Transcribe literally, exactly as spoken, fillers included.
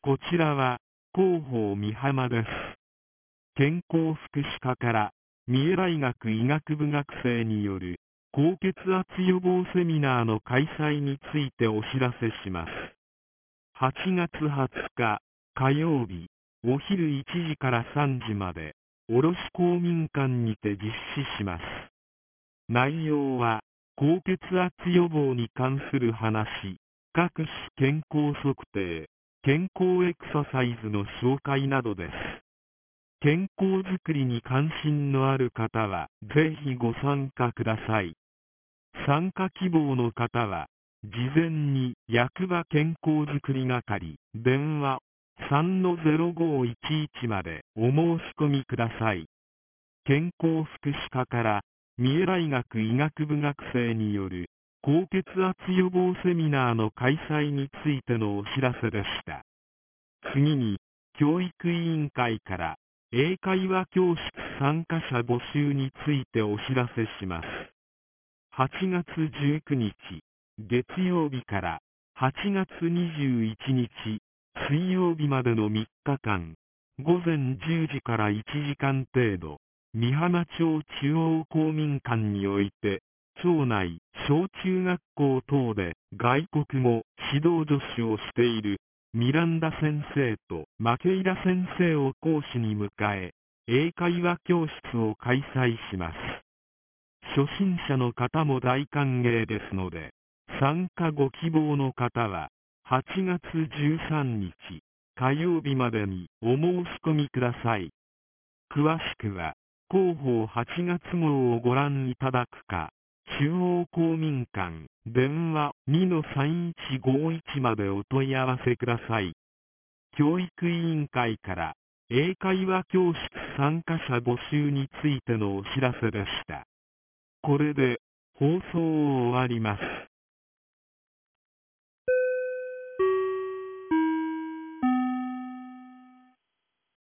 こちらは、広報美浜です。健康福祉課から、三重大学医学部学生による、高血圧予防セミナーの開催についてお知らせします。はちがつはつか、火曜日、お昼いちじからさんじまで、卸公民館にて実施します。内容は、高血圧予防に関する話、各種健康測定、健康エクササイズの紹介などです。健康づくりに関心のある方は、ぜひご参加ください。参加希望の方は、事前に役場健康づくり係、電話 さんのゼロごいちいち までお申し込みください。健康福祉課から三重大学医学部学生による高血圧予防セミナーの開催についてのお知らせでした。次に、教育委員会から英会話教室参加者募集についてお知らせします。はちがつじゅうくにち、月曜日からはちがつにじゅういちにち、水曜日までのみっかかん、ごぜんじゅうじからいちじかん程度、美浜町中央公民館において、町内、小中学校等で外国語指導助手をしているミランダ先生とマケイラ先生を講師に迎え、英会話教室を開催します。初心者の方も大歓迎ですので、参加ご希望の方は、はちがつじゅうさんにち、火曜日までにお申し込みください。詳しくは、広報はちがつ号をご覧いただくか、中央公民館、電話 にのさんいちごいち までお問い合わせください。教育委員会から、英会話教室参加者募集についてのお知らせでした。これで放送を終わります。